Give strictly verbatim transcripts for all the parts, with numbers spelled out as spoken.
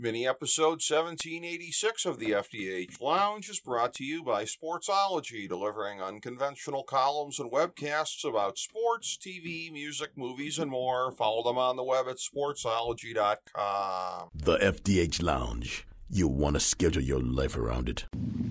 Mini episode seventeen eighty-six of the F D H Lounge is brought to you by Sportsology, delivering unconventional columns and webcasts about sports, T V, music, movies, and more. Follow them on the web at sportsology dot com. The F D H Lounge. You'll want to schedule your life around it.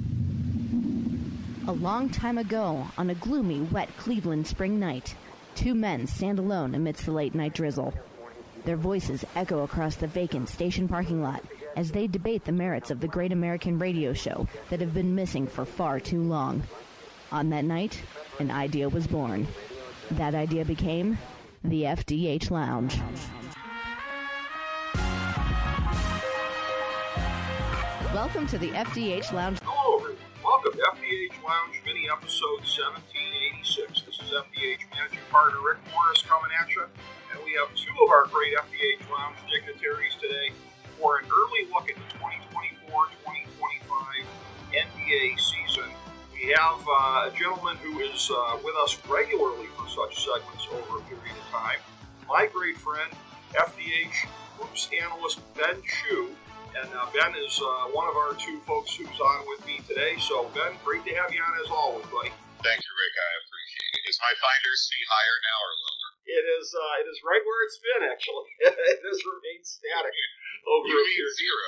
A long time ago, on a gloomy, wet Cleveland spring night, two men stand alone amidst the late-night drizzle. Their voices echo across the vacant station parking lot as they debate the merits of the great American radio show that have been missing for far too long. On that night, an idea was born. That idea became the F D H Lounge. Welcome to the F D H Lounge. Hello, everyone. Welcome to F D H Lounge mini episode seventeen eighty-six. This is F D H managing partner Rick Morris coming at you. And we have two of our great F D H Lounge dignitaries today for an early look at the twenty twenty-four twenty twenty-five N B A season. We have uh, a gentleman who is uh, with us regularly for such segments over a period of time. My great friend, F D H hoops analyst Ben Shu. And uh, Ben is uh, one of our two folks who's on with me today. So, Ben, great to have you on as always, buddy. Thank you, Rick. I appreciate it. Is my finder's fee higher now or lower? It is uh, it is right where it's been, actually. It has remained static over you a mean period. zero.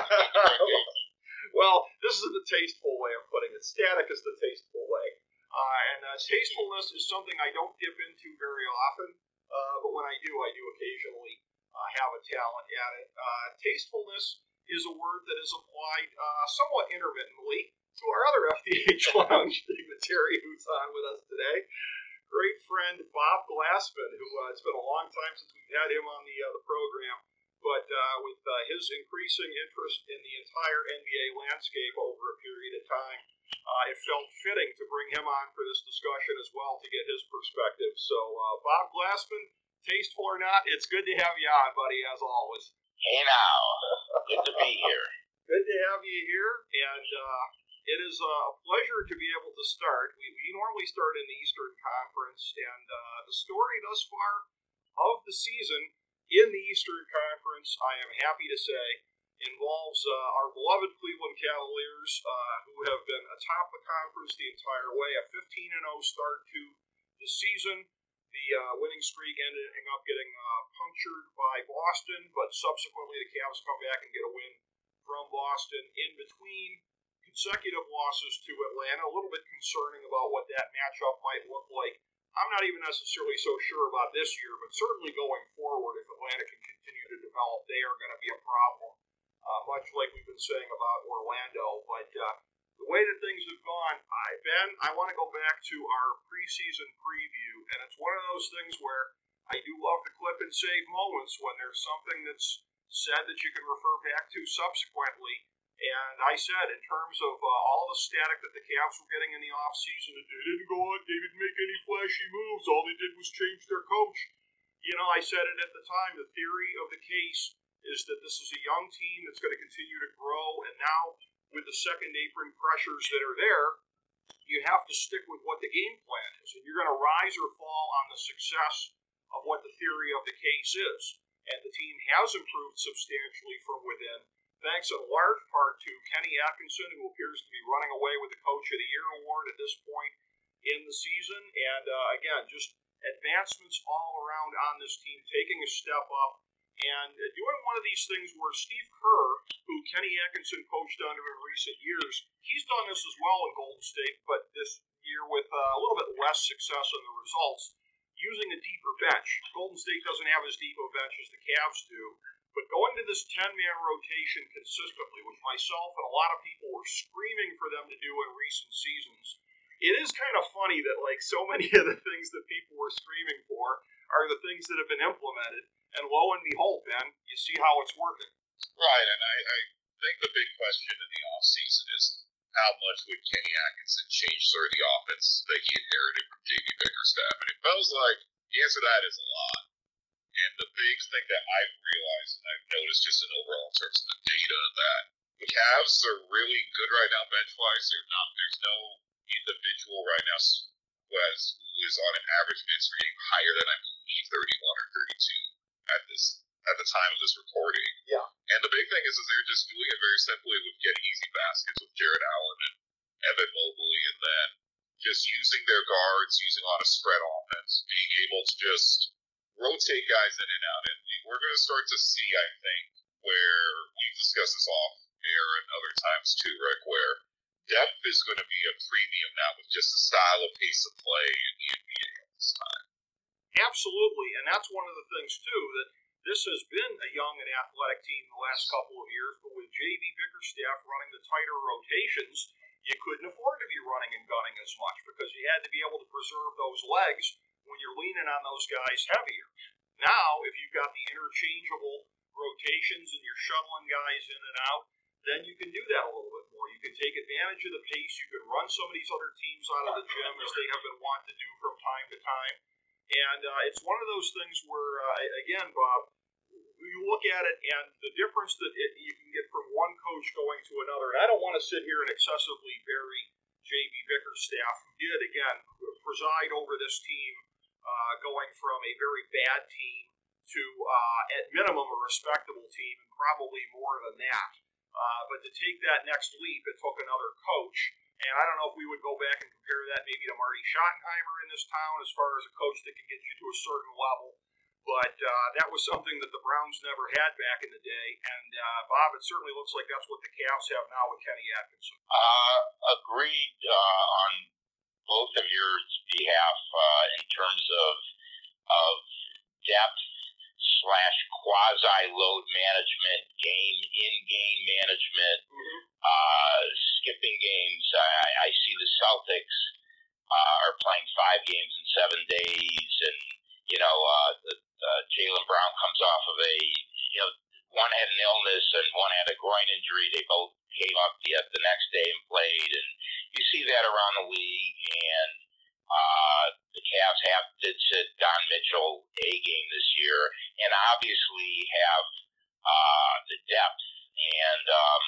Well, this is the tasteful way of putting it. Static is the tasteful way. Uh, and uh, tastefulness is something I don't dip into very often, uh, but when I do, I do occasionally uh, have a talent at it. Uh, tastefulness is a word that is applied uh, somewhat intermittently to our other F D H Lounge dignitary who's on with us today. Great friend Bob Glassman, who uh, it's been a long time since we've had him on the uh, the program, but uh, with uh, his increasing interest in the entire N B A landscape over a period of time, uh, it felt fitting to bring him on for this discussion as well to get his perspective. So, uh, Bob Glassman, tasteful or not, it's good to have you on, buddy, as always. Hey now, good to be here. Good to have you here, and uh, it is a pleasure to be able to start. We, we normally start in the Eastern Conference, and uh, the story thus far of the season in the Eastern Conference, I am happy to say, involves uh, our beloved Cleveland Cavaliers, uh, who have been atop the conference the entire way, a fifteen and oh start to the season. The uh, winning streak ended up getting uh, punctured by Boston, but subsequently the Cavs come back and get a win from Boston in between consecutive losses to Atlanta. A little bit concerning about what that matchup might look like. I'm not even necessarily so sure about this year, but certainly going forward, if Atlanta can continue to develop, they are going to be a problem, uh, much like we've been saying about Orlando. But uh, the way that things have gone, I, Ben, I want to go back to our preseason preview, and it's one of those things where I do love to clip and save moments when there's something that's said that you can refer back to subsequently. And I said, in terms of uh, all the static that the Cavs were getting in the offseason, that they didn't go out, they didn't make any flashy moves, all they did was change their coach. You know, I said it at the time, the theory of the case is that this is a young team that's going to continue to grow, and now with the second apron pressures that are there, you have to stick with what the game plan is, and you're going to rise or fall on the success of what the theory of the case is. And the team has improved substantially from within, thanks in large part to Kenny Atkinson, who appears to be running away with the Coach of the Year award at this point in the season. And uh, again, just advancements all around on this team, taking a step up and uh, doing one of these things where Steve Kerr, who Kenny Atkinson coached under in recent years, he's done this as well in Golden State, but this year with uh, a little bit less success in the results, using a deeper bench. Golden State doesn't have as deep a bench as the Cavs do, but going to this ten-man rotation consistently, which myself and a lot of people were screaming for them to do in recent seasons, it is kind of funny that like so many of the things that people were screaming for are the things that have been implemented, and lo and behold, Ben, you see how it's working. Right, and I, I think the big question in the offseason is how much would Kenny Atkinson change sort of the offense that he inherited from J B Bickerstaff? And it feels like the answer to that is a lot. And the big thing that I've realized, and I've noticed just in overall terms of the data, that the Cavs are really good right now bench-wise. They're not, there's no individual right now who, has, who is on an average minutes rating higher than, I believe, thirty-one or thirty-two at this at the time of this recording. Yeah. And the big thing is, is they're just doing it very simply with getting easy baskets with Jared Allen and Evan Mobley, and then just using their guards, using a lot of spread offense, being able to just rotate guys in and out. And we, we're going to start to see, I think, where we've discussed this off air and other times too, Rick, where depth is going to be a premium now with just the style of pace of play in the N B A at this time. Absolutely, and that's one of the things too, that this has been a young and athletic team the last couple of years, but with J B Bickerstaff running the tighter rotations, you couldn't afford to be running and gunning as much because you had to be able to preserve those legs when you're leaning on those guys heavier. Now, if you've got the interchangeable rotations and you're shuttling guys in and out, then you can do that a little bit more. You can take advantage of the pace. You can run some of these other teams out of the gym as they have been wont to do from time to time. And uh, it's one of those things where, uh, again, Bob, you look at it and the difference that it, you can get from one coach going to another. And I don't want to sit here and excessively bury J B Bickerstaff, who did, again, preside over this team, uh, going from a very bad team to, uh, at minimum, a respectable team, and probably more than that. Uh, but to take that next leap, it took another coach. And I don't know if we would go back and compare that maybe to Marty Schottenheimer in this town as far as a coach that can get you to a certain level. But uh, that was something that the Browns never had back in the day. And, uh, Bob, it certainly looks like that's what the Cavs have now with Kenny Atkinson. Uh, agreed uh, on both of your behalf uh, in terms of, of depth slash quasi-load management, game in-game management, mm-hmm. uh, skipping games. I, I see the Celtics uh, are playing five games in seven days, and you know, uh, the, uh, Jaylen Brown comes off of a, you know, one had an illness and one had a groin injury. They both came up the, the next day and played, and you see that around the league. And uh, the Cavs have did sit Don Mitchell a game this year, and obviously have uh, the depth. And um,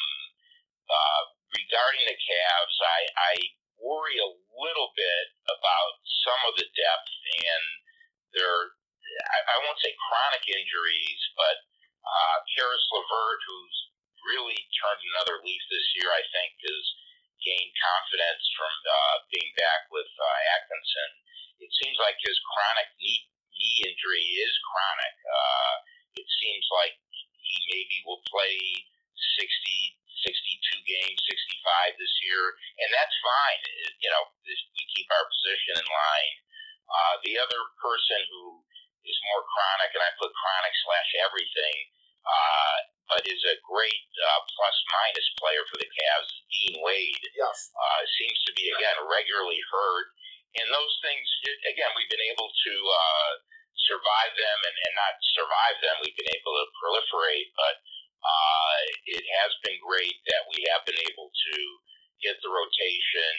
uh, regarding the Cavs, I, I worry a little bit about some of the depth and their, I, I won't say chronic injuries, but uh, Karis LeVert, who's really turned another leaf this year, I think, has gained confidence from uh, being back with uh, Atkinson. It seems like his chronic knee, knee injury is chronic. Uh, it seems like he maybe will play sixty, sixty-two games, sixty-five this year, and that's fine. It, you know, we keep our position in line. Uh, the other person who is more chronic, and I put chronic slash everything, uh, but is a great uh, plus-minus player for the Cavs, Dean Wade. Yes. Uh, seems to be, again, regularly hurt. And those things, again, we've been able to uh, survive them and, and not survive them. We've been able to proliferate, but uh, it has been great that we have been able to get the rotation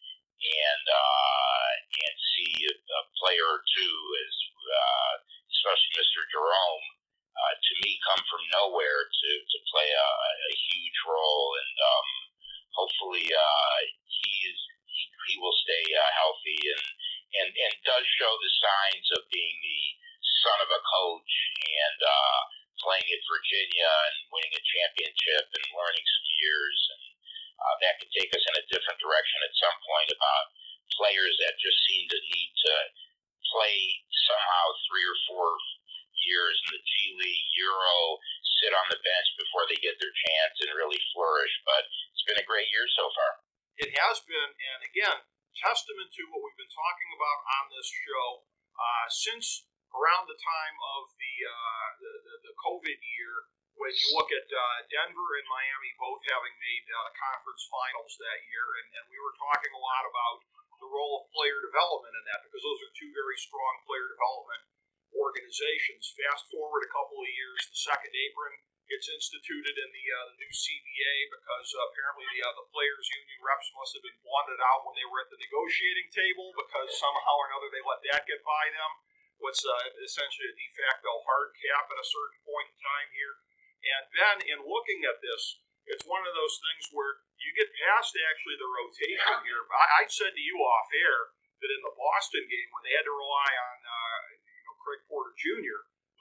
and uh, and see a, a player or two, as uh, especially Mister Jerome, uh, to me, come from nowhere to, to play a, a huge role, and um, hopefully uh, he is he, he will stay uh, healthy and, and and does show the signs of being the son of a coach and uh, playing at Virginia and winning a championship and learning some years, and uh, that could take us in a different direction at some point about players that just seem to need to play somehow three or four years in the G League, Euro, sit on the bench before they get their chance and really flourish. But it's been a great year so far. It has been, and again, testament to what we've been talking about on this show uh, since around the time of the, uh, the, the the COVID year, when you look at uh, Denver and Miami both having made uh, conference finals that year, and, and we were talking a lot about the role of player development in that, because those are two very strong player development organizations. Fast forward a couple of years, the second apron gets instituted in the, uh, the new C B A because uh, apparently the, uh, the players' union reps must have been blunted out when they were at the negotiating table, because somehow or another they let that get by them. What's uh, essentially a de facto hard cap at a certain point in time here. And then in looking at this, it's one of those things where you get past actually the rotation here. I, I said to you off air that in the Boston game, when they had to rely on uh, you know, Craig Porter Junior,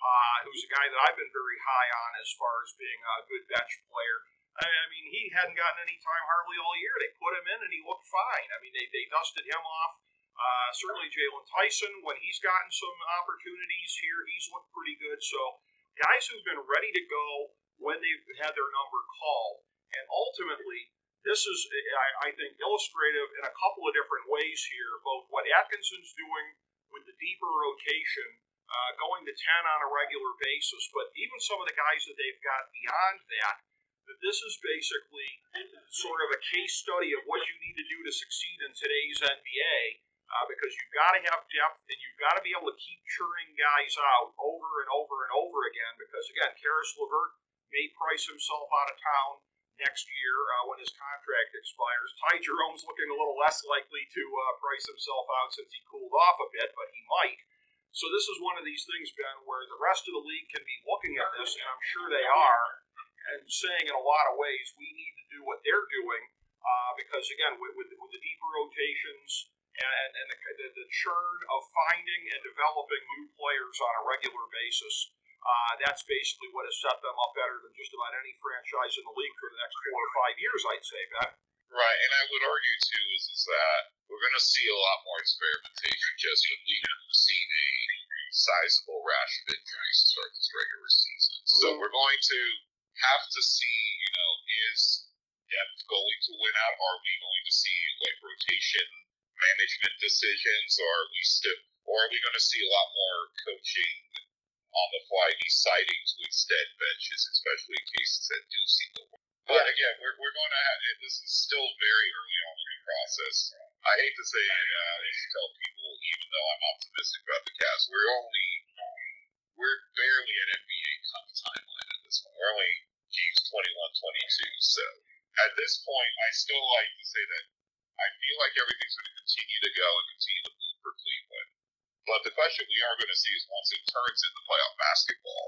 uh, who's a guy that I've been very high on as far as being a good bench player. I, I mean, he hadn't gotten any time hardly all year. They put him in, and he looked fine. I mean, they, they dusted him off. Uh, certainly Jalen Tyson, when he's gotten some opportunities here, he's looked pretty good. So guys who've been ready to go when they've had their number called. And ultimately, this is, I, I think, illustrative in a couple of different ways here, both what Atkinson's doing with the deeper rotation, uh, going to ten on a regular basis, but even some of the guys that they've got beyond that, that this is basically sort of a case study of what you need to do to succeed in today's N B A, uh, because you've got to have depth and you've got to be able to keep churning guys out over and over and over again, because, again, Karis LeVert may price himself out of town next year uh, when his contract expires. Ty Jerome's looking a little less likely to uh, price himself out since he cooled off a bit, but he might. So this is one of these things, Ben, where the rest of the league can be looking at this, and I'm sure they are, and saying in a lot of ways, we need to do what they're doing, uh, because, again, with, with, with the deeper rotations and, and the, the, the churn of finding and developing new players on a regular basis, uh, that's basically what has set them up better than just about any franchise in the league for the next four or five years, I'd say, Ben. Right, and I would argue, too, is, is that we're going to see a lot more experimentation just when we've seen a sizable rash of injuries to start this regular season. Mm-hmm. So we're going to have to see, you know, is depth going to win out? Are we going to see like rotation management decisions, or are we still, or are we going to see a lot more coaching on the fly deciding to extend benches, especially in cases that do seem to work? But again, we're we're going to have, this is still very early on in the process. I hate to say, uh, I should tell people, even though I'm optimistic about the Cavs, we're only we're barely at N B A Cup timeline at this point. We're only games twenty-one, twenty-two. So at this point, I still like to say that I feel like everything's going to continue to go and continue to move for Cleveland. But the question we are going to see is once it turns into playoff basketball,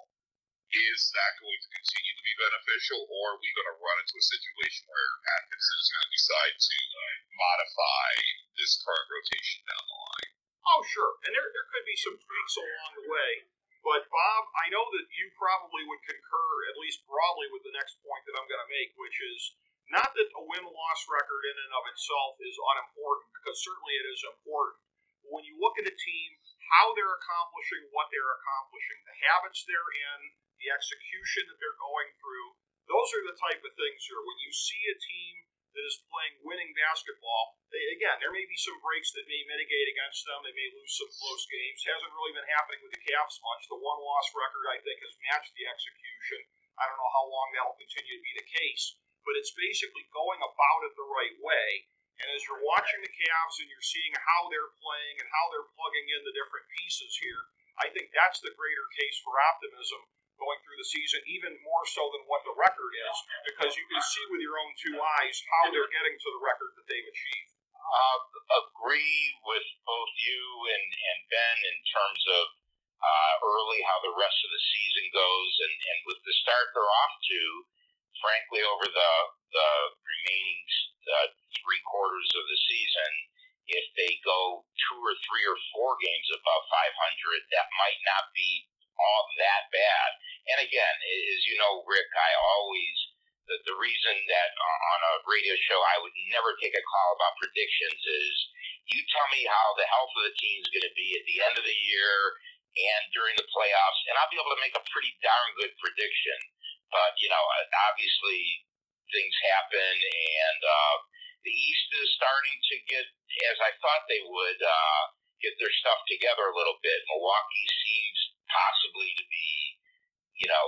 is that going to continue to be beneficial, or are we going to run into a situation where Atkinson is going to decide to uh, modify this current rotation down the line? Oh, sure. And there, there could be some tweaks along the way. But, Bob, I know that you probably would concur, at least broadly, with the next point that I'm going to make, which is not that a win-loss record in and of itself is unimportant, because certainly it is important. But when you look at a team, how they're accomplishing what they're accomplishing, the habits they're in, the execution that they're going through, those are the type of things here. When you see a team that is playing winning basketball, they, again, there may be some breaks that may mitigate against them. They may lose some close games. Hasn't really been happening with the Cavs much. The one-loss record, I think, has matched the execution. I don't know how long that will continue to be the case, but it's basically going about it the right way. And as you're watching the Cavs and you're seeing how they're playing and how they're plugging in the different pieces here, I think that's the greater case for optimism going through the season, even more so than what the record is, because you can see with your own two eyes how they're getting to the record that they've achieved. Uh, agree with both you and, and Ben in terms of uh, early how the rest of the season goes, and, and with the start they're off to, frankly, over the, the remaining uh, three quarters of the season, if they go two or three or four games above five hundred, that might not be all that bad. And again, as you know, Rick, I always, the, the reason that on a radio show I would never take a call about predictions is you tell me how the health of the team is going to be at the end of the year and during the playoffs, and I'll be able to make a pretty darn good prediction. But, you know, obviously things happen, and uh, the East is starting to get, as I thought they would, uh, get their stuff together a little bit. Milwaukee seems possibly to be, you know,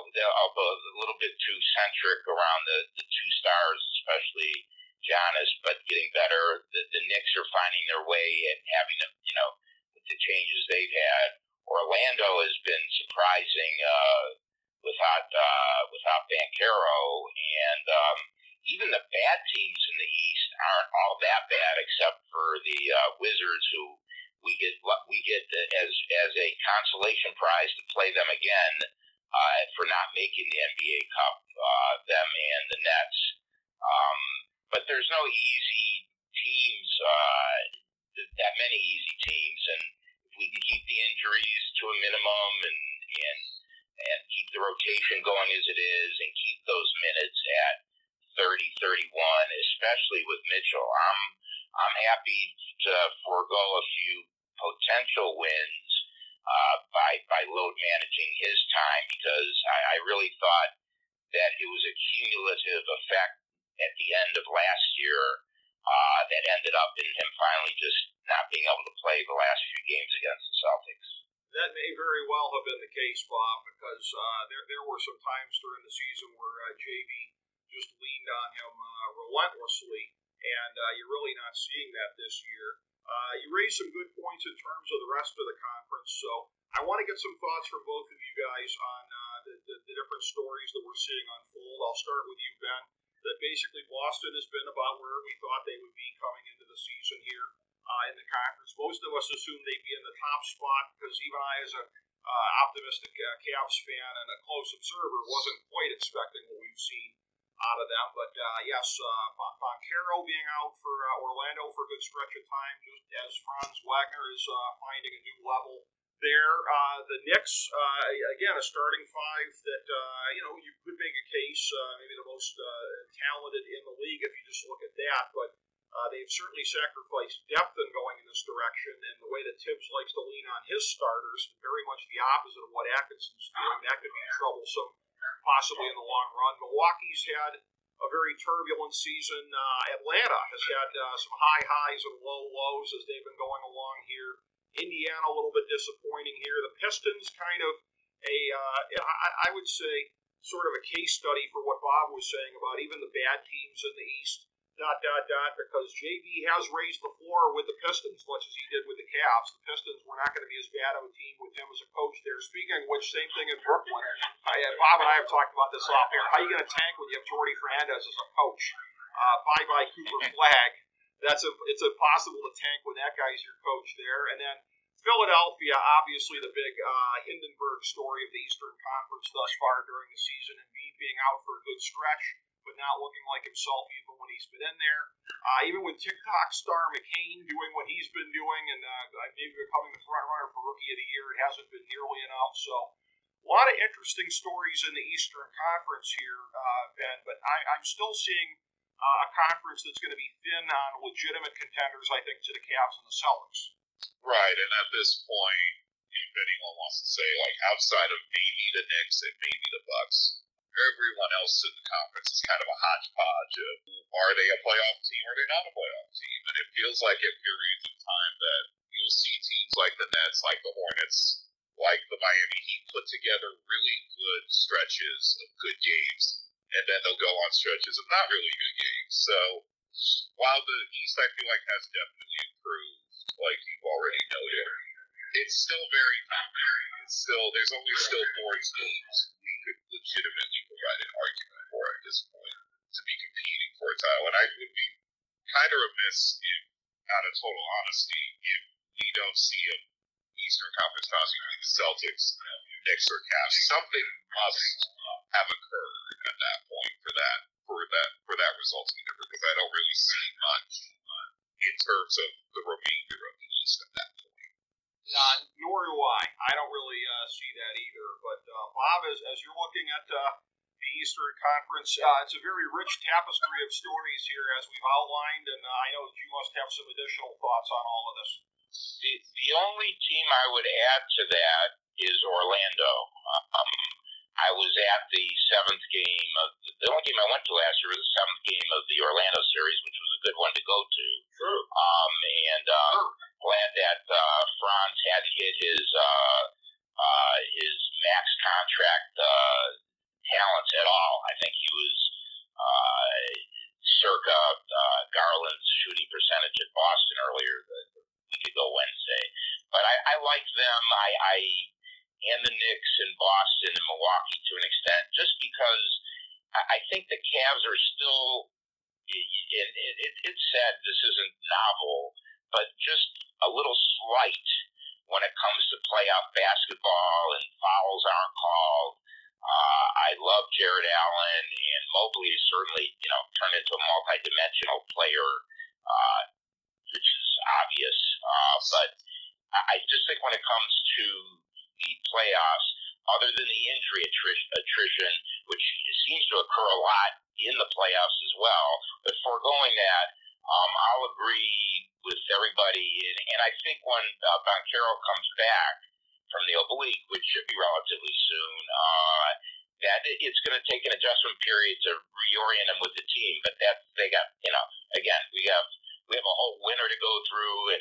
a little bit too centric around the, the two stars, especially Giannis, but getting better. The, the Knicks are finding their way and having, a, you know, with the changes they've had. Orlando has been surprising uh, without uh, without Banchero, and um, even the bad teams in the East aren't all that bad, except for the uh, Wizards, who we get we get as as a consolation prize to play them again uh, for not making the N B A Cup, uh, them and the Nets. Um, but there's no easy teams, uh, that many easy teams, and if we can keep the injuries to a minimum and and and keep the rotation going as it is and keep those minutes at thirty, thirty-one, especially with Mitchell. I'm I'm happy to forego a few potential wins uh, by by load managing his time, because I, I really thought that it was a cumulative effect at the end of last year uh, that ended up in him finally just not being able to play the last few games against the Celtics. That may very well have been the case, Bob, because uh, there there were some times during the season where uh, J V just leaned on him uh, relentlessly, and uh, you're really not seeing that this year. Uh, you raised some good points in terms of the rest of the conference, so I want to get some thoughts from both of you guys on uh, the, the, the different stories that we're seeing unfold. I'll start with you, Ben. That basically Boston has been about where we thought they would be coming into the season here uh, in the conference. Most of us assumed they'd be in the top spot, because even I, as a uh, optimistic uh, Cavs fan and a close observer, wasn't quite expecting what we've seen out of them. But uh, yes, uh, Banchero being out for uh, Orlando for a good stretch of time, just as Franz Wagner is uh, finding a new level there. Uh, the Knicks, uh, again, a starting five that, uh, you know, you could make a case, uh, maybe the most uh, talented in the league if you just look at that, but uh, they've certainly sacrificed depth in going in this direction, and the way that Tibbs likes to lean on his starters, very much the opposite of what Atkinson's doing. That could be troublesome, possibly in the long run. Milwaukee's had a very turbulent season. Uh, Atlanta has had uh, some high highs and low lows as they've been going along here. Indiana a little bit disappointing here. The Pistons kind of a, uh, I, I would say, sort of a case study for what Bob was saying about even the bad teams in the East, dot, dot, dot, because J V has raised the floor with the Pistons much as he did with the Cavs. The Pistons were not going to be as bad of a team with him as a coach there. Speaking of which, same thing in Brooklyn. I, Bob and I have talked about this off air. How are you going to tank when you have Jordy Fernandez as a coach? Uh, bye-bye Cooper Flagg. That's a, it's impossible to tank when that guy's your coach there. And then Philadelphia, obviously the big uh, Hindenburg story of the Eastern Conference thus far during the season, and Embiid being out for a good stretch, but not looking like himself even when he's been in there. Uh, even with TikTok star McCain doing what he's been doing and uh, maybe becoming the front runner for Rookie of the Year, it hasn't been nearly enough. So a lot of interesting stories in the Eastern Conference here, uh, Ben, but I, I'm still seeing uh, a conference that's going to be thin on legitimate contenders, I think, to the Cavs and the Celtics. Right, and at this point, if anyone wants to say, like, outside of maybe the Knicks and maybe the Bucks, everyone else in the conference is kind of a hodgepodge of, are they a playoff team or are they not a playoff team? And it feels like at periods of time that you'll see teams like the Nets, like the Hornets, like the Miami Heat put together really good stretches of good games, and then they'll go on stretches of not really good games. So while the East, I feel like, has definitely improved, like you've already noted, it's still very, very, it's still, there's only still four teams we could legitimately provide an argument for at this point to be competing for a title. And I would be kind of remiss, if, out of total honesty, if we don't see a Eastern Conference toss between the Celtics, Knicks, or Cavs. Something must have occurred at that point for that for that for that result either, because I don't really see much in terms of the remainder of the East at that point. Uh, nor do I. I don't really uh, see that either. But uh, Bob, as, as you're looking at uh, the Eastern Conference, uh, it's a very rich tapestry of stories here, as we've outlined, and uh, I know that you must have some additional thoughts on all of this. The, the only team I would add to that is Orlando. Um, I was at the seventh game of the only game I went to last year was the seventh game of the Orlando series, which was a good one to go to. Sure. Um, and uh, sure. Glad that uh, Franz hadn't hit his uh, uh, his max contract uh, talents at all. I think he was uh, circa uh, Garland's shooting percentage at Boston earlier the week ago Wednesday. But I, I like them. I. I and the Knicks and Boston and Milwaukee to an extent, just because I think the Cavs are still, it, it, it's sad, this isn't novel, but just a little slight when it comes to playoff basketball and fouls aren't called. Uh, I love Jared Allen, and Mobley has certainly, you know, turned into a multi-dimensional player, uh, which is obvious. Uh, but I just think when it comes to the playoffs, other than the injury attrition, attrition, which seems to occur a lot in the playoffs as well. But foregoing that, um, I'll agree with everybody. And, and I think when uh, Banchero comes back from the oblique, which should be relatively soon, uh, that it's going to take an adjustment period to reorient him with the team. But that they got, you know, again, we have we have a whole winter to go through, and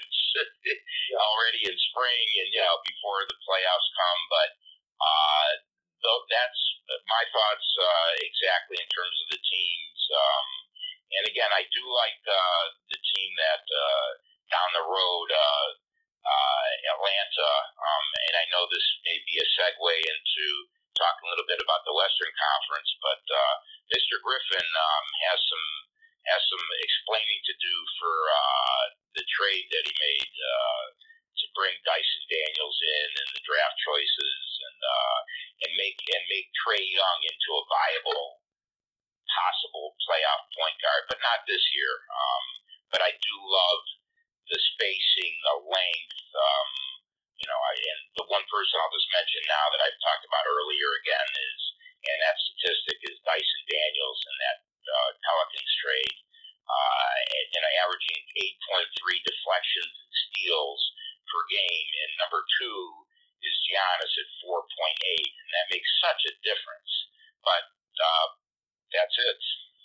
already in spring, and you know, before the playoffs come. But uh, though that's my thoughts uh, exactly in terms of the teams. Um, and again, I do like uh, the team that uh, down the road, uh, uh, Atlanta, um, and I know this may be a segue into talking a little bit about the Western Conference, but uh, Mister Griffin um, has some has some explaining to do for uh, the trade that he made uh, to bring Dyson Daniels in and the draft choices, and uh, and make and make Trae Young into a viable possible playoff point guard, but not this year. Um, but I do love the spacing, the length. Um, you know, I, and the one person I'll just mention now that I've talked about earlier again is, and that statistic is Dyson Daniels in that uh, Pelicans trade, uh, and, and averaging eight point three deflections and steals per game, and number two is Giannis at four point eight, and that makes such a difference. But uh, that's it.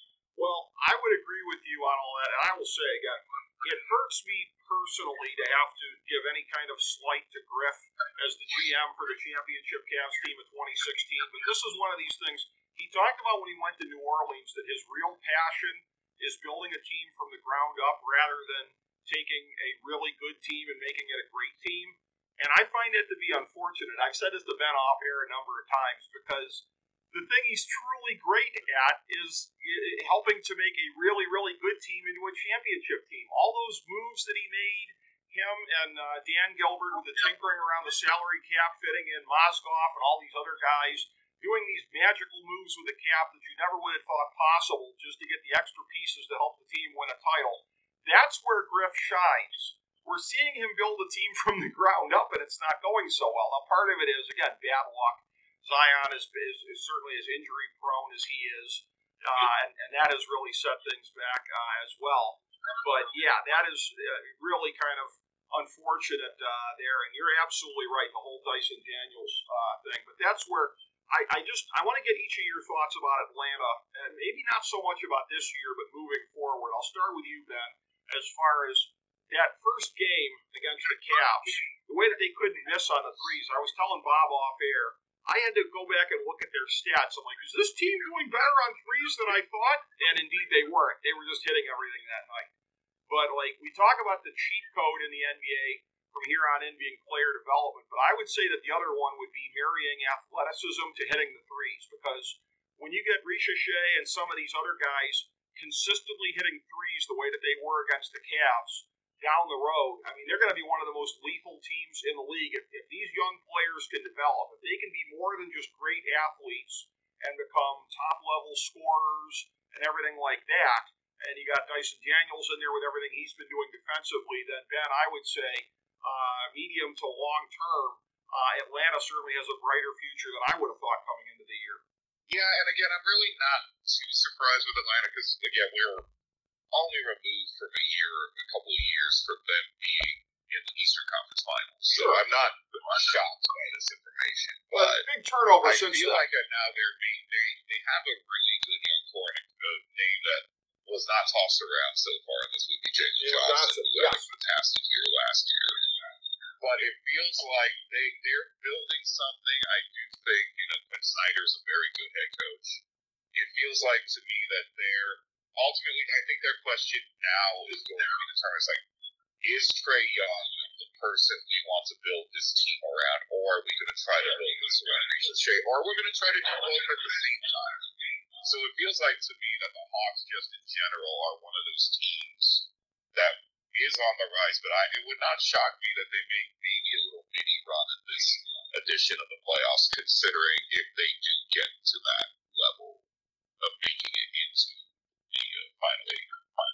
Well, I would agree with you on all that, and I will say again, it hurts me personally to have to give any kind of slight to Griff as the G M for the championship Cavs team of twenty sixteen, but this is one of these things. He talked about when he went to New Orleans that his real passion is building a team from the ground up rather than taking a really good team and making it a great team. And I find it to be unfortunate. I've said this to Ben off air a number of times, because the thing he's truly great at is helping to make a really, really good team into a championship team. All those moves that he made, him and uh, Dan Gilbert with the tinkering around the salary cap, fitting in Mozgov and all these other guys, doing these magical moves with the cap that you never would have thought possible just to get the extra pieces to help the team win a title. That's where Griff shines. We're seeing him build a team from the ground up, and it's not going so well. Now, part of it is, again, bad luck. Zion is, is, is certainly as injury prone as he is, uh, and, and that has really set things back uh, as well. But yeah, that is uh, really kind of unfortunate uh, there, and you're absolutely right, the whole Dyson Daniels uh, thing. But that's where I, I just I want to get each of your thoughts about Atlanta, and maybe not so much about this year, but moving forward. I'll start with you, Ben, as far as that first game against the Cavs, the way that they couldn't miss on the threes. I was telling Bob off air, I had to go back and look at their stats. I'm like, is this team doing better on threes than I thought? And indeed they weren't. They were just hitting everything that night. But, like, we talk about the cheat code in the N B A from here on in being player development, but I would say that the other one would be marrying athleticism to hitting the threes, because when you get Ricochet and some of these other guys consistently hitting threes the way that they were against the Cavs down the road, I mean, they're going to be one of the most lethal teams in the league. If, if these young players can develop, if they can be more than just great athletes and become top-level scorers and everything like that, and you got Dyson Daniels in there with everything he's been doing defensively, then, Ben, I would say uh, medium to long-term, uh, Atlanta certainly has a brighter future than I would have thought coming into the year. Yeah, and again, I'm really not too surprised with Atlanta, because, again, we're only removed from a year, a couple of years from them being in the Eastern Conference Finals. So Sure. I'm not shocked by this information. Well, But big turnover I since feel then. like now they're being, they, they have a really good young core, and a name that was not tossed around so far in this would be Jalen Jalen Johnson, Johnson, who had yes. a fantastic year last year. But it feels like they, they're building something. I do think, you know, Quinn Snyder's a very good head coach. It feels like to me that they're ultimately, I think their question now is going to be determined. It's like, is Trae Young the person we want to build this team around, or are we going to try to build this around Ricochet, or are we going to try to do both at the same time? So it feels like to me that the Hawks, just in general, are one of those teams that is on the rise. But I, it would not shock me that they make maybe a little mini run in this edition of the playoffs, considering if they do get to that level of making it into the uh, final eight.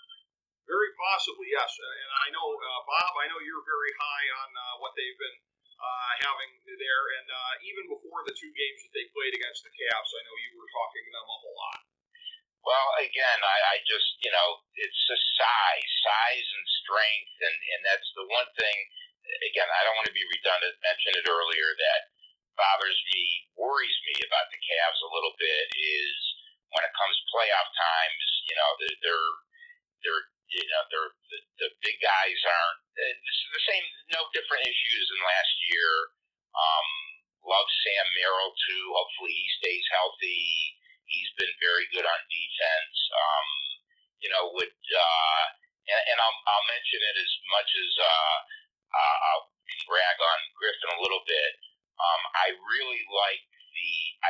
Very possibly, yes. And I know, uh, Bob, I know you're very high on uh, what they've been uh, having there. And uh, even before the two games that they played against the Cavs, I know you were talking them up a lot. Well, again, I, I just, you know, it's the size, size and strength, and, and that's the one thing, again, I don't want to be redundant, mentioned it earlier, that bothers me, worries me about the Cavs a little bit is when it comes playoff times, you know, they're, they're, they're you know, they're, the, the big guys aren't, it's the same, no different issues than last year. Um, love Sam Merrill, too. Hopefully he stays healthy. He's been very good on defense. Um, you know, would uh, and, and I'll, I'll mention it as much as uh, uh, I'll brag on Griffin a little bit. Um, I really like the I.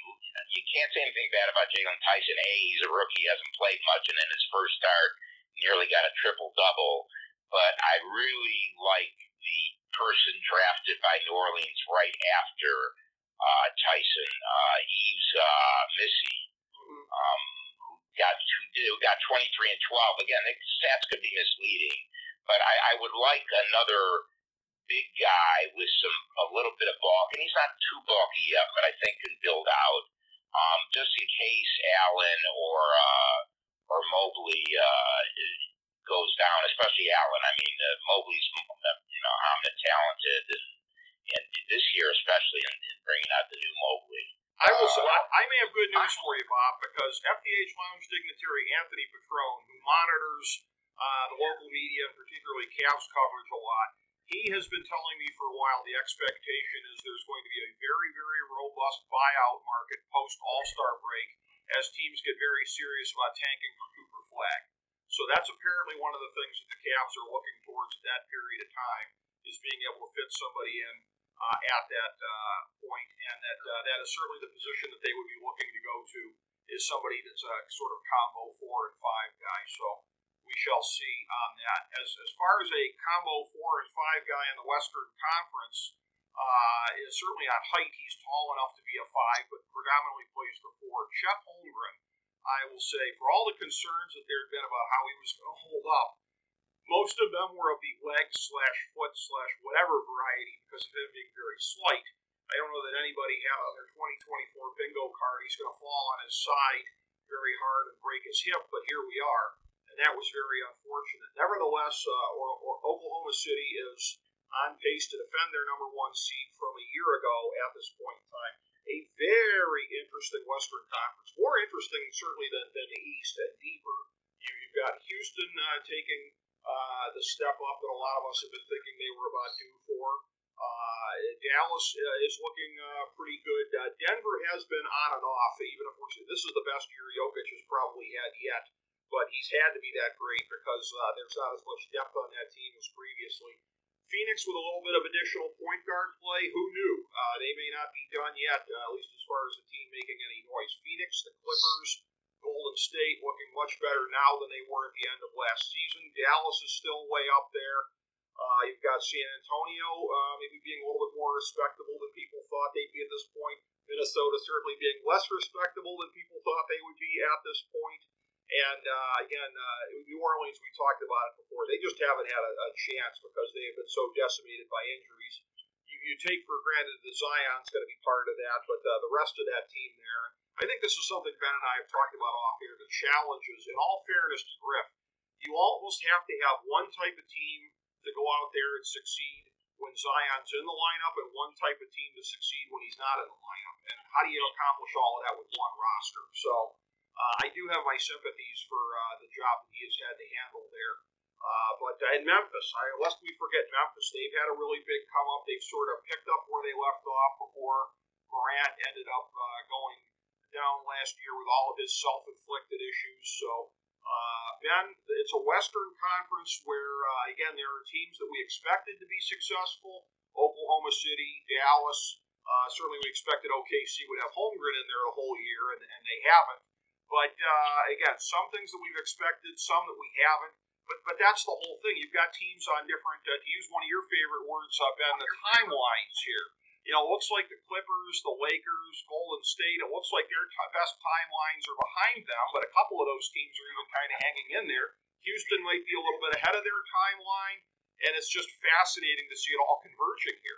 You can't say anything bad about Jalen Tyson. A, he's a rookie, hasn't played much, and in his first start, nearly got a triple double. But I really like the person drafted by New Orleans right after Uh, Tyson, uh, Yves uh, Missy, um, who got two, got twenty-three and twelve. Again, the stats could be misleading, but I, I would like another big guy with some a little bit of bulk, and he's not too bulky yet, but I think can build out um, just in case Allen or uh, or Mobley uh, goes down, especially Allen. I mean, uh, Mobley's you know omni-talented and. And this year, especially, in, in bringing out the new Mobley. I will say, I, I may have good news for you, Bob, because F D H Lounge dignitary Anthony Petrone, who monitors uh, the local media, and particularly Cavs coverage a lot, he has been telling me for a while the expectation is there's going to be a very, very robust buyout market post-All-Star break as teams get very serious about tanking for Cooper Flagg. So that's apparently one of the things that the Cavs are looking towards at that period of time, is being able to fit somebody in Uh, at that uh, point, and that uh, that is certainly the position that they would be looking to go to, is somebody that's a sort of combo four and five guy. So we shall see on that. As as far as a combo four and five guy in the Western Conference, uh, is certainly on height. He's tall enough to be a five, but predominantly plays the four. Chet Holmgren, I will say, for all the concerns that there had been about how he was going to hold up, most of them were of the leg slash foot slash whatever variety because of him being very slight. I don't know that anybody had on their twenty twenty-four bingo card he's going to fall on his side very hard and break his hip, but here we are, and that was very unfortunate. Nevertheless, uh, or, or Oklahoma City is on pace to defend their number one seed from a year ago at this point in time. A very interesting Western Conference, more interesting certainly than, than the East and deeper. You, you've got Houston uh, taking Uh, the step up that a lot of us have been thinking they were about due for. Uh, Dallas uh, is looking uh, pretty good. Uh, Denver has been on and off, even if we're, this is the best year Jokic has probably had yet, but he's had to be that great because uh, there's not as much depth on that team as previously. Phoenix with a little bit of additional point guard play, who knew? Uh, they may not be done yet, uh, at least as far as the team making any noise. Phoenix, the Clippers, Golden State looking much better now than they were at the end of last season. Dallas is still way up there. Uh, you've got San Antonio uh, maybe being a little bit more respectable than people thought they'd be at this point. Minnesota certainly being less respectable than people thought they would be at this point. And uh, again, uh, New Orleans, we talked about it before. They just haven't had a, a chance because they have been so decimated by injuries. You, you take for granted that Zion's going to be part of that, but uh, the rest of that team there, I think this is something Ben and I have talked about off here, the challenges. In all fairness to Griff, you almost have to have one type of team to go out there and succeed when Zion's in the lineup and one type of team to succeed when he's not in the lineup. And how do you accomplish all of that with one roster? So uh, I do have my sympathies for uh, the job that he has had to handle there. Uh, but uh, in Memphis, I, lest we forget Memphis, they've had a really big come-up. They've sort of picked up where they left off before Morant ended up uh, going down last year with all of his self-inflicted issues. So, uh, Ben, it's a Western Conference where, uh, again, there are teams that we expected to be successful. Oklahoma City, Dallas. Uh, certainly we expected O K C would have Holmgren in there the whole year, and, and they haven't. But, uh, again, some things that we've expected, some that we haven't. But but that's the whole thing. You've got teams on different, uh, to use one of your favorite words, uh, Ben, the timelines here. You know, it looks like the Clippers, the Lakers, Golden State, it looks like their t- best timelines are behind them, but a couple of those teams are even kind of hanging in there. Houston might be a little bit ahead of their timeline, and it's just fascinating to see it all converging here.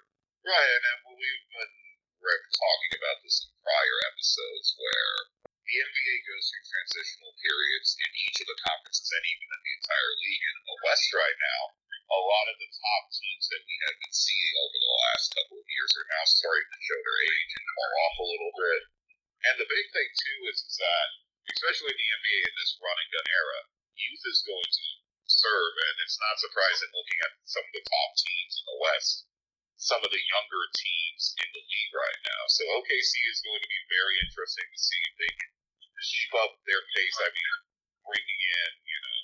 Right, and then we've been re- talking about this in prior episodes where the N B A goes through transitional periods in each of the conferences and even in the entire league. And in the West right now, a lot of the top teams that we have been seeing over the last couple of years are now starting to show their age and fall off a little bit. And the big thing, too, is, is that, especially in the N B A in this run and gun era, youth is going to serve, and it's not surprising looking at some of the top teams in the West, some of the younger teams in the league right now. So O K C is going to be very interesting to see if they can keep up their pace. I mean, bringing in, you know,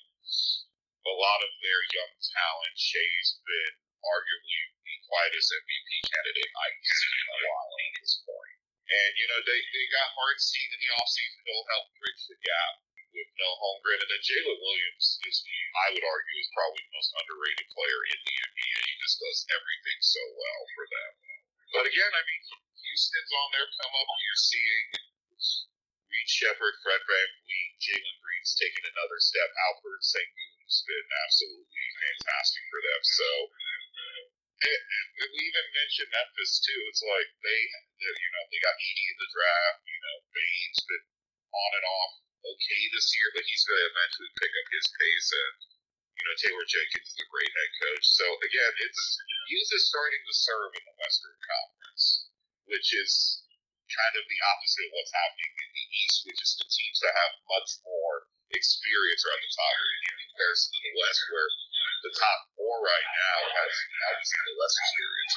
a lot of their young talent. Shea's been arguably the quietest M V P candidate I've seen in a while at this point. And, you know, they, they got Hartenstein in the offseason. They'll help bridge the gap with no Holmgren. And then Jalen Williams is, I would argue, is probably the most underrated player in the N B A. He just does everything so well for them. But again, I mean, Houston's on their come up. You're seeing Reed Shepherd, Fred VanVleet, Jalen Green's taking another step. Alfred Sengun's been absolutely fantastic for them. So, and, and we even mentioned Memphis too. It's like they, you know, they got Edey in the draft. You know, Bane's been on and off okay this year, but he's going to eventually pick up his pace. And you know, Taylor Jenkins is a great head coach. So again, it's youth is starting to serve in the Western Conference, which is kind of the opposite of what's happening in the East, which is the teams that have much more experience are at the top in comparison to the West, where the top four right now has obviously the less experience.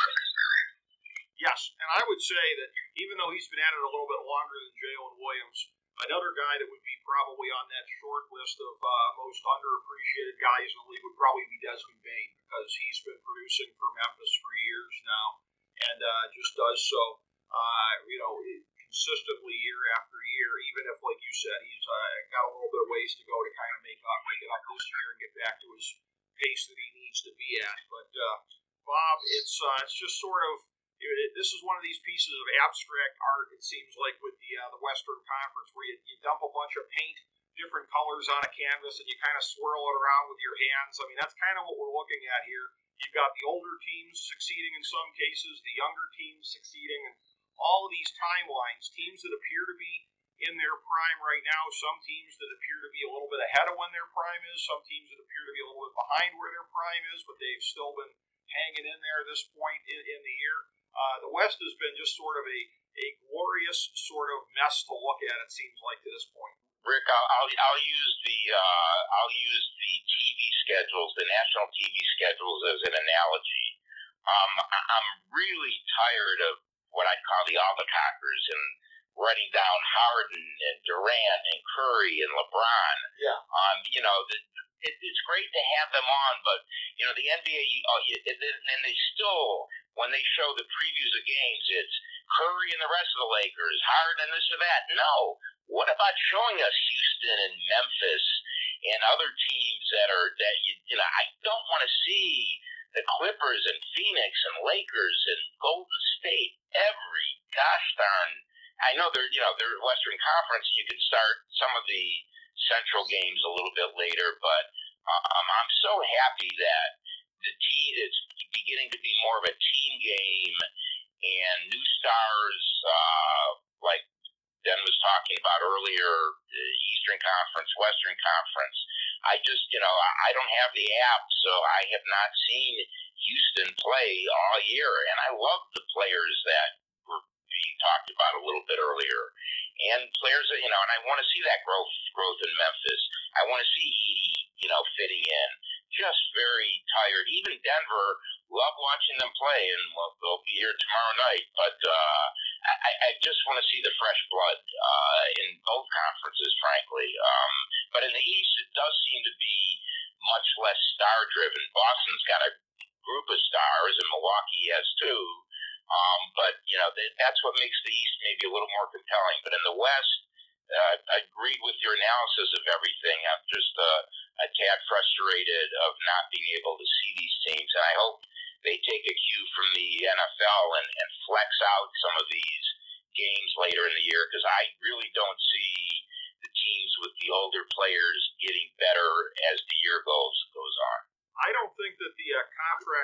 Yes, and I would say that even though he's been at it a little bit longer than Jalen Williams, another guy that would be probably on that short list of uh, most underappreciated guys in the league would probably be Desmond Bane, because he's been producing for Memphis for years now and uh, just does so, uh, you know, consistently year after year, even if, like you said, he's uh, got a little bit of ways to go to kind of make up, make it up this year and get back to his pace that he needs to be at. But, uh, Bob, it's uh, it's just sort of, It, this is one of these pieces of abstract art, it seems like, with the uh, the Western Conference, where you, you dump a bunch of paint, different colors on a canvas, and you kind of swirl it around with your hands. I mean, that's kind of what we're looking at here. You've got the older teams succeeding in some cases, the younger teams succeeding, and all of these timelines, teams that appear to be in their prime right now, some teams that appear to be a little bit ahead of when their prime is, some teams that appear to be a little bit behind where their prime is, but they've still been hanging in there at this point in, in the year. Uh, the West has been just sort of a, a glorious sort of mess to look at, it seems like, to this point. Rick, I'll, I'll, I'll use the uh, I'll use the T V schedules, the national T V schedules, as an analogy. Um, I'm really tired of what I call the albacockers and writing down Harden and Durant and Curry and LeBron. Yeah. Um, you know, the, it, it's great to have them on, but you know, the N B A, oh, and they still, when they show the previews of games, it's Curry and the rest of the Lakers, Harden and this or that. No. What about showing us Houston and Memphis and other teams that are, that you, you know, I don't want to see the Clippers and Phoenix and Lakers and Golden State every gosh darn. I know they're, you know, they're Western Conference, and you can start some of the Central games a little bit later, but um, I'm so happy that the team is beginning to be more of a team game, and new stars uh, like Dan was talking about earlier, the Eastern Conference, Western Conference. I just, you know, I don't have the app, so I have not seen Houston play all year, and I love the players that were being talked about a little bit earlier, and players that, you know, and I want to see that growth growth in Memphis. I want to see Edey, you know, fitting in. Just very tired. Even Denver, love watching them play, and well, they'll be here tomorrow night. But uh, I, I just want to see the fresh blood uh, in both conferences, frankly. Um, but in the East, it does seem to be much less star-driven. Boston's got a group of stars, and Milwaukee has too. Um, but, you know, that's what makes the East maybe a little more compelling. But in the West, uh, I agree with your analysis of everything. I'm just uh, a tad frustrated of not being able to see these teams. And I hope they take a cue from the N F L and, and flex out some of these games later in the year, because I really don't see the teams with the older players getting better as the year goes goes on. I don't think that the uh, contract allows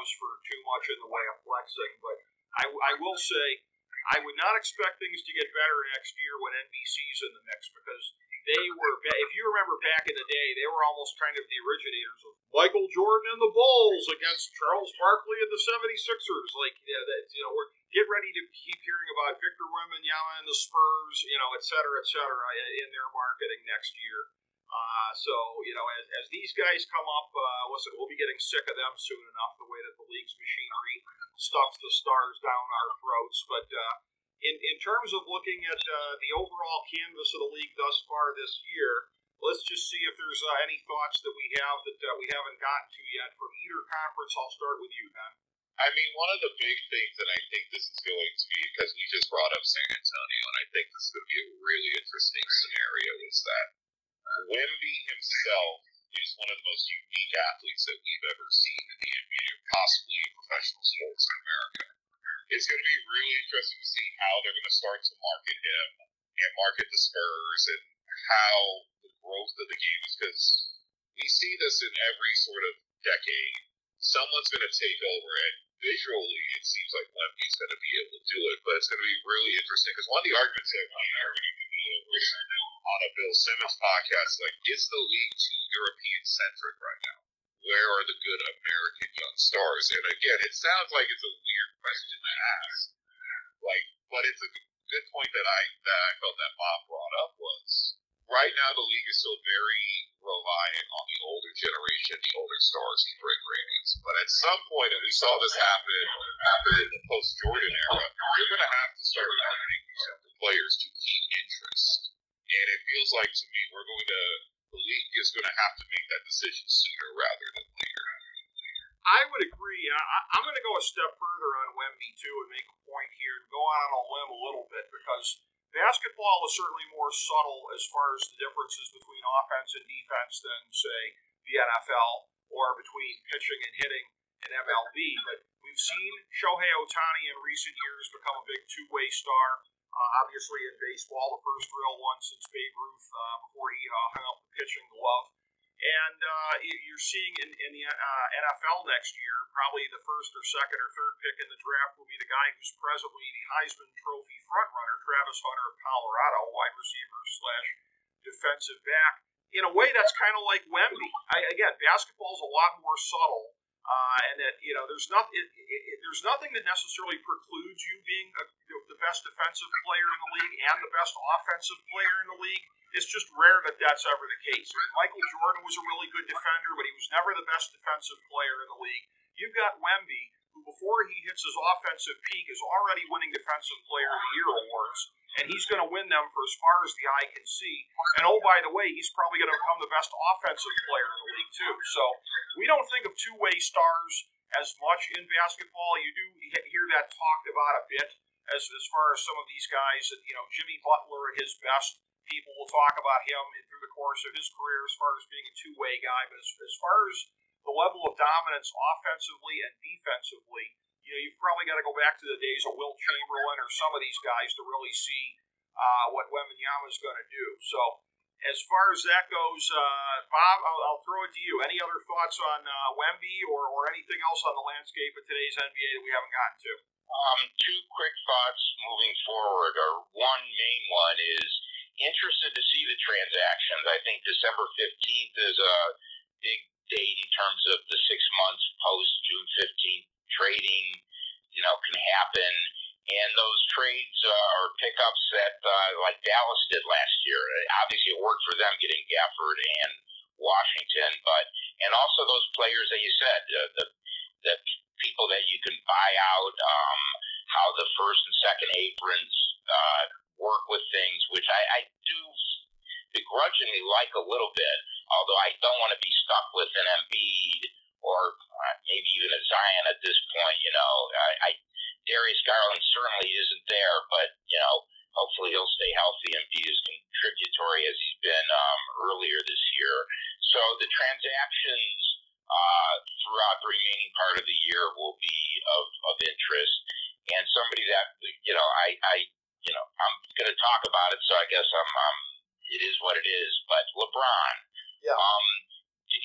allows for too much in the way of flexing. But I, I will say, I would not expect things to get better next year when N B C's in the mix, because they were, if you remember back in the day, they were almost kind of the originators of Michael Jordan and the Bulls against Charles Barkley and the seventy-sixers. Like, you know, that, you know, we're get ready to keep hearing about Victor Wembanyama and the Spurs, you know, et cetera, et cetera, in their marketing next year. Uh, so, you know, as, as these guys come up, uh, listen, we'll be getting sick of them soon enough, the way that the league's machinery stuffs the stars down our throats. But uh, in, in terms of looking at uh, the overall canvas of the league thus far this year, let's just see if there's uh, any thoughts that we have that uh, we haven't gotten to yet from either conference. I'll start with you, Ben. I mean, one of the big things, and I think this is going to be, because we just brought up San Antonio, and I think this is going to be a really interesting scenario, is that Wemby himself is one of the most unique athletes that we've ever seen in the N B A, possibly in professional sports in America. It's going to be really interesting to see how they're going to start to market him and market the Spurs, and how the growth of the game is, because we see this in every sort of decade. Someone's going to take over it. Visually, it seems like Wemby's going to be able to do it, but it's going to be really interesting, because one of the arguments that I'm hearing on a Bill Simmons podcast, like, is the league too European-centric right now? Where are the good American young stars? And again, it sounds like it's a weird question to ask, like, but it's a good point that I that I felt that Bob brought up was, right now the league is still very reliant on the older generation, the older stars to bring ratings. But at some point, and we saw this happen after the post-Jordan era, you're going to have to start marketing the players to keep interest. And it feels like, to me, we're going to, the league is going to have to make that decision sooner rather than later. I would agree. I, I'm going to go a step further on Wemby, too, and make a point here and go out on a limb a little bit, because basketball is certainly more subtle as far as the differences between offense and defense than, say, the N F L, or between pitching and hitting in M L B. But we've seen Shohei Ohtani in recent years become a big two-way star. Uh, obviously in baseball, the first real one since Babe Ruth, uh, before he uh, hung up the pitching glove. And uh, you're seeing in, in the uh, N F L next year, probably the first or second or third pick in the draft will be the guy who's presently the Heisman Trophy frontrunner, Travis Hunter of Colorado, wide receiver slash defensive back. In a way, that's kind of like Wemby. I, again, basketball's a lot more subtle, uh, and that, you know, there's not it, it, it, there's nothing that necessarily precludes you being a, the best defensive player in the league and the best offensive player in the league. It's just rare that that's ever the case. I mean, Michael Jordan was a really good defender, but he was never the best defensive player in the league. You've got Wemby, who before he hits his offensive peak is already winning Defensive Player of the Year awards, and he's going to win them for as far as the eye can see. And oh, by the way, he's probably going to become the best offensive player in the league, too. So we don't think of two-way stars as much in basketball. You do hear that talked about a bit as, as far as some of these guys. You know, Jimmy Butler at his best, people will talk about him through the course of his career as far as being a two-way guy. But as, as far as the level of dominance offensively and defensively, you know, you've probably got to go back to the days of Wilt Chamberlain or some of these guys to really see uh, what Wembanyama is going to do. So as far as that goes, uh, Bob, I'll, I'll throw it to you. Any other thoughts on uh, Wemby or, or anything else on the landscape of today's N B A that we haven't gotten to? Um, two quick thoughts moving forward. Or one main one is interested to see the transactions. I think December fifteenth is a big date in terms of the six months post June fifteenth trading, you know, can happen. And those trades uh, or pickups that uh, like Dallas did last year, obviously it worked for them getting Gafford and Washington, but and also those players that you said, uh, the the people that you can buy out, um, how the first and second aprons uh, work with things, which I, I do begrudgingly like a little bit, although I don't want to be stuck with an Embiid or uh, maybe even a Zion at this point. You know, I, I Darius Garland certainly isn't there, but you know, hopefully he'll stay healthy and be as contributory as he's been um, earlier this year. So the transactions uh, throughout the remaining part of the year will be of, of interest, and somebody that you know, I, I you know, I'm going to talk about it, so I guess I'm, um, it is what it is. But LeBron, yeah. um, did he kind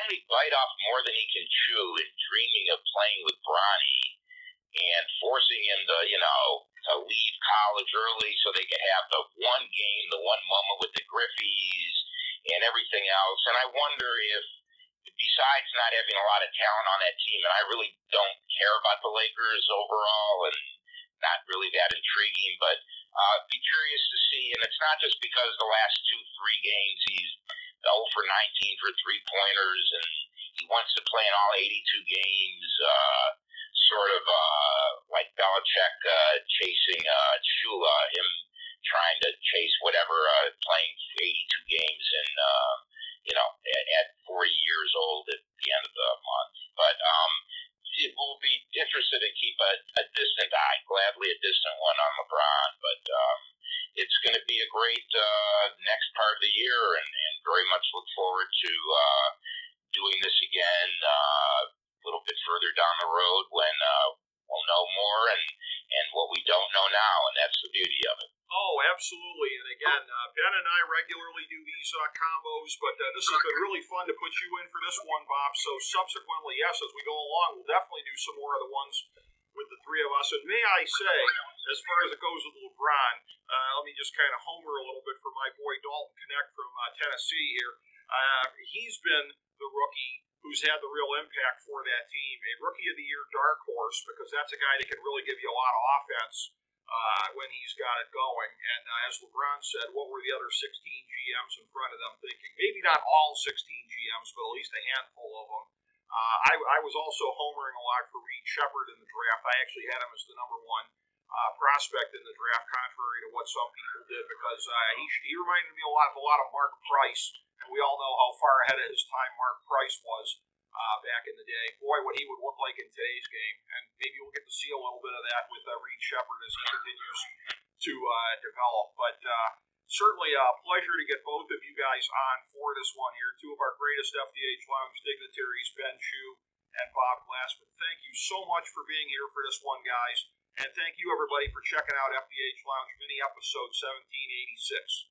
finally bite off more than he can chew in dreaming of playing with Bronny and forcing him to, you know, to leave college early so they could have the one game, the one moment with the Griffies and everything else. And I wonder if, besides not having a lot of talent on that team, and I really don't care about the Lakers overall and not really that intriguing, but uh, be curious to see. And it's not just because the last two, three games he's zero for nineteen for three-pointers, and he wants to play in all eighty-two games, uh, sort of uh, like Belichick uh, chasing uh, Shula, him trying to chase whatever, uh, playing eighty-two games in, uh, you know, at, at forty years old at the end of the month. But um, it will be interested to keep a, a distant eye, gladly a distant one on LeBron, but um, it's going to be a great uh, next part of the year, and, and very much look forward to uh, doing this again uh, a little bit further down the road when uh, we'll know more and, and what we don't know now, and that's the beauty of it. Oh, absolutely. And again, uh, Ben and I regularly do these uh, combos, but uh, this has been really fun to put you in for this one, Bob. So subsequently, yes, as we go along, we'll definitely do some more of the ones with the three of us. And may I say, as far as it goes with LeBron, uh, let me just kind of homer a little bit for my boy Dalton Connect from uh, Tennessee here. Uh, he's been the rookie who's had the real impact for that team. A Rookie of the Year dark horse, because that's a guy that can really give you a lot of offense Uh, when he's got it going. And uh, as LeBron said, what were the other sixteen G Ms in front of them thinking? Maybe not all sixteen G Ms, but at least a handful of them. Uh, I, I was also homering a lot for Reed Sheppard in the draft. I actually had him as the number one uh, prospect in the draft, contrary to what some people did, because uh, he, he reminded me a lot, of a lot of Mark Price, and we all know how far ahead of his time Mark Price was Uh, back in the day. Boy, what he would look like in today's game. And maybe we'll get to see a little bit of that with uh, Reed Sheppard as he continues to uh, develop. But uh, certainly a pleasure to get both of you guys on for this one here. Two of our greatest F D H Lounge dignitaries, Ben Chew and Bob Glassman. Thank you so much for being here for this one, guys. And thank you, everybody, for checking out F D H Lounge Mini Episode seventeen eighty-six.